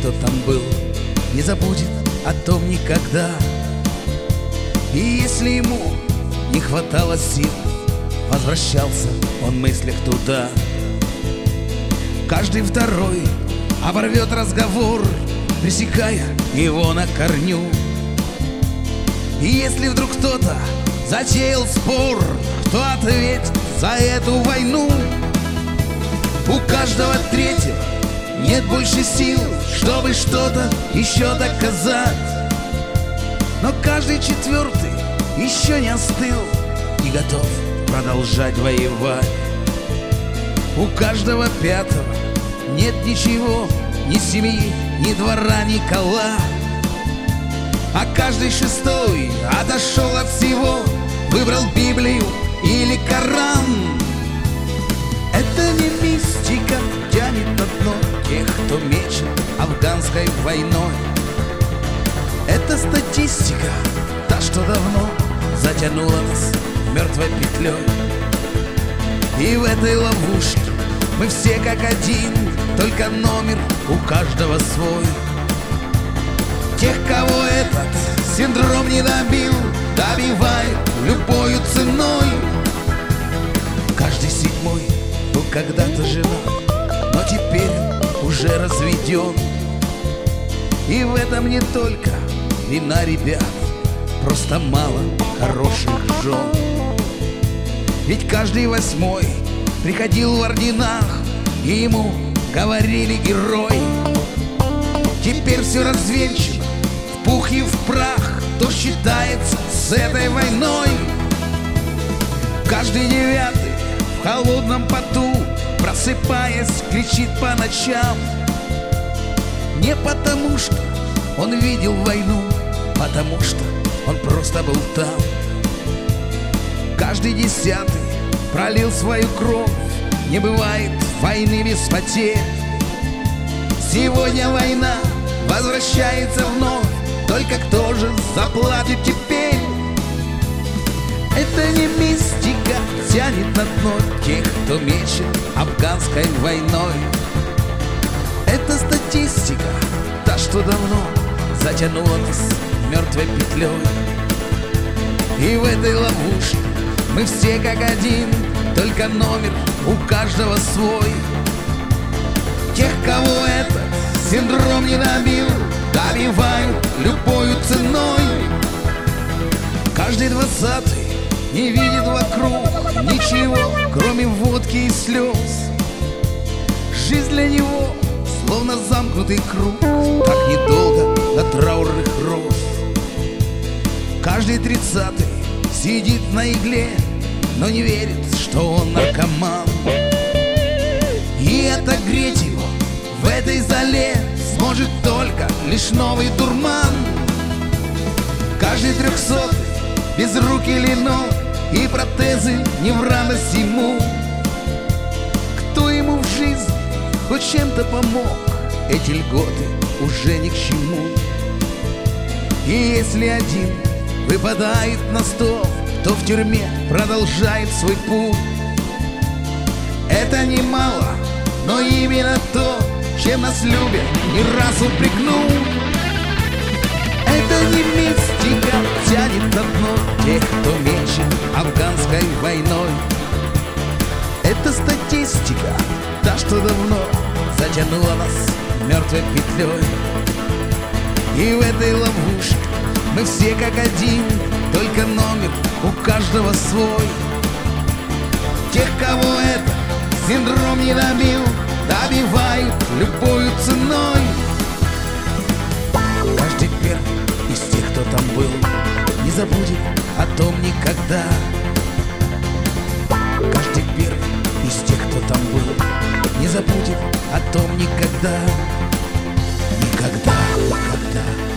кто там был, не забудет о том никогда. И если ему не хватало сил, возвращался он в мыслях туда. Каждый второй оборвет разговор, пресекая его на корню. И если вдруг кто-то затеял спор, кто ответит за эту войну, у каждого третьего нет больше сил, чтобы что-то еще доказать. Но каждый четвертый еще не остыл и готов продолжать воевать. У каждого пятого нет ничего, ни семьи, ни двора, ни кола. А каждый шестой отошел от всего, выбрал Библию или Коран. Это не мистика тянет на дно тех, кто мечет афганской войной. Это статистика, та, что давно затянула нас мертвой петлей. И в этой ловушке мы все как один, только номер у каждого свой. Тех, кого этот синдром не добил, добивает любою ценой. Каждый седьмой был когда-то женат, но теперь уже разведен. И в этом не только вина ребят, просто мало хороших жен. Ведь каждый восьмой приходил в орденах, и ему говорили герой. Теперь все развенчано в пух и в прах, кто считается с этой войной. Каждый девятый в холодном поту, просыпаясь, кричит по ночам. Не потому что он видел войну, потому что он просто был там. Каждый десятый пролил свою кровь, не бывает войны без потерь. Сегодня война возвращается вновь, только кто же заплатит теперь? Это не мистика тянет на дно тех, кто мечет афганской войной. Это статистика, та, что давно затянула нас мертвой петлей. И в этой ловушке мы все как один, только номер у каждого свой. Тех, кого этот синдром не добил, добивают любою ценой. Каждый двадцатый не видит вокруг ничего, кроме водки и слез. Жизнь для него словно замкнутый круг, так недолго до траурных роз. Каждый тридцатый сидит на игле, но не верит, что он наркоман. И отогреть его в этой зале сможет только лишь новый дурман. Каждый трехсотый без рук или ног, и протезы не в радость ему. Кто ему в жизни хоть чем-то помог, эти льготы уже ни к чему. И если один выпадает на стол, кто в тюрьме продолжает свой путь. Это немало, но именно то, чем нас любят, не раз упрекнул. Это не мистика тянет на дно тех, кто мечет афганской войной. Это статистика, та, что давно затянула нас мертвой петлей. И в этой ловушке мы все как один, только номер у каждого свой. Тех, кого это синдром не добил, добивают любою ценой. Каждый первый из тех, кто там был, не забудет о том никогда. Каждый первый из тех, кто там был, не забудет о том никогда. Никогда, никогда.